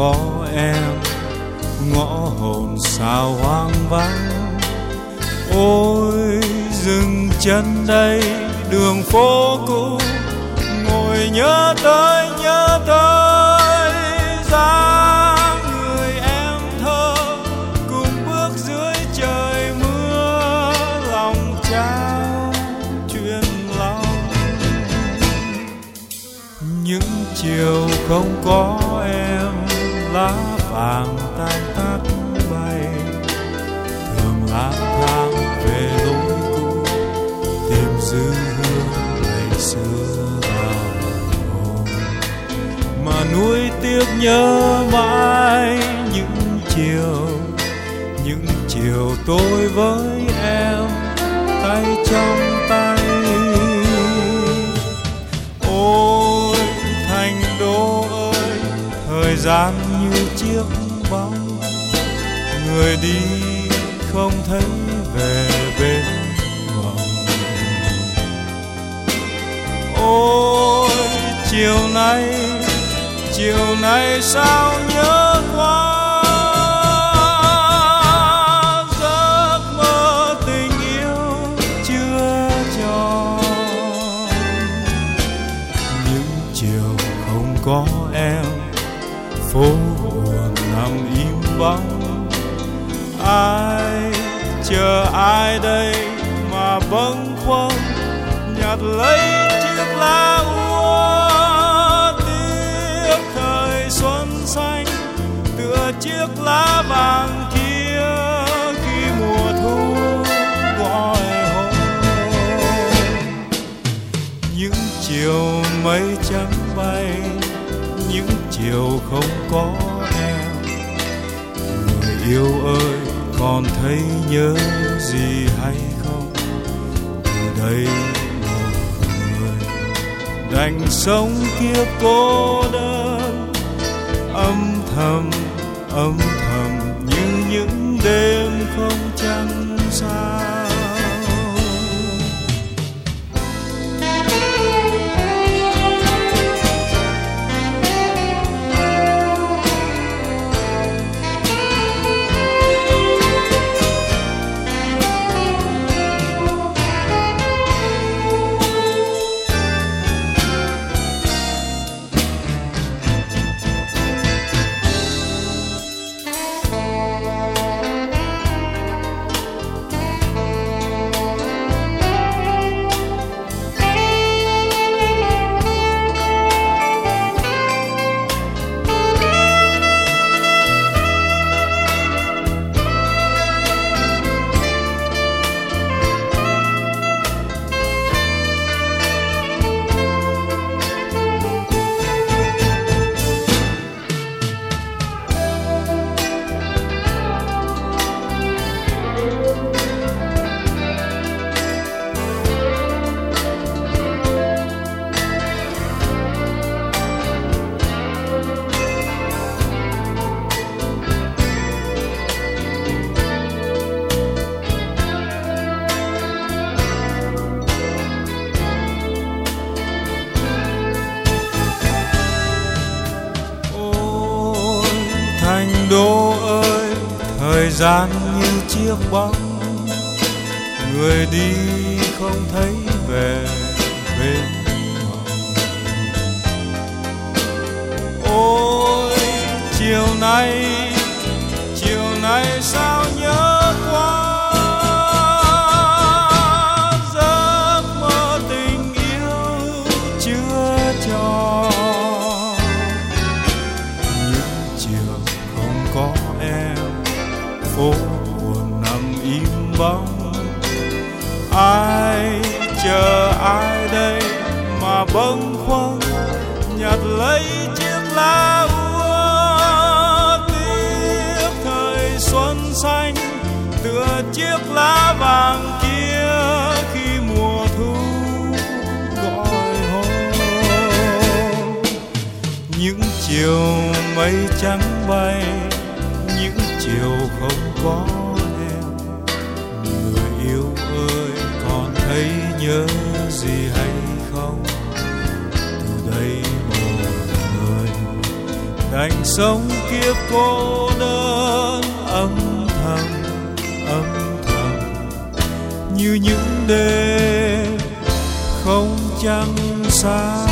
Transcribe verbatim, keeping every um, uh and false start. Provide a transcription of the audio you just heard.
có em, ngõ hồn sao hoang vắng. Ôi dừng chân đây đường phố cũ, ngồi nhớ tới nhớ tới dáng người em thơ, cùng bước dưới trời mưa, lòng trao chuyện lòng. Những chiều không có em, lá vàng tan tác bay, thường lang thang về lối cũ, tìm dư hương ngày xưa vào hồn, mà nuối tiếc nhớ mãi những chiều, những chiều tôi với em tay trong tay. Ôi thành đô ơi, thời gian như chiếc bóng, người đi không thấy về bên mộng. Ôi chiều nay, chiều nay sao nhớ quá, giấc mơ tình yêu chưa tròn. Những chiều không có em, phố buồn nằm im bóng. Ai chờ ai đây mà bâng khuâng, nhặt lấy chiếc lá úa, tiếc thời xuân xanh tựa chiếc lá vàng kia khi mùa thu gọi hôn. Những chiều mây trắng bay, những chiều không có em, người yêu ơi còn thấy nhớ gì hay không? Từ đây một người đành sống kiếp cô đơn, âm thầm âm thầm như những đêm không trăng sao. Đô ơi, thời gian như chiếc bóng, người đi không thấy về bên mộng. Ôi chiều nay, chiều nay sao nhớ quá, giấc mơ tình yêu chưa tròn. Những chiều không có em, phố buồn nằm im bóng. Ai chờ ai đây mà bâng khuâng, nhặt lấy chiếc lá úa, tiếc thời xuân xanh tựa chiếc lá vàng kia khi mùa thu gọi hôn. Những chiều mây trắng bay, những chiều không có em, người yêu ơi còn thấy nhớ gì hay không? Từ đây một người đành sống kiếp cô đơn âm thầm âm thầm như những đêm không trăng sáng.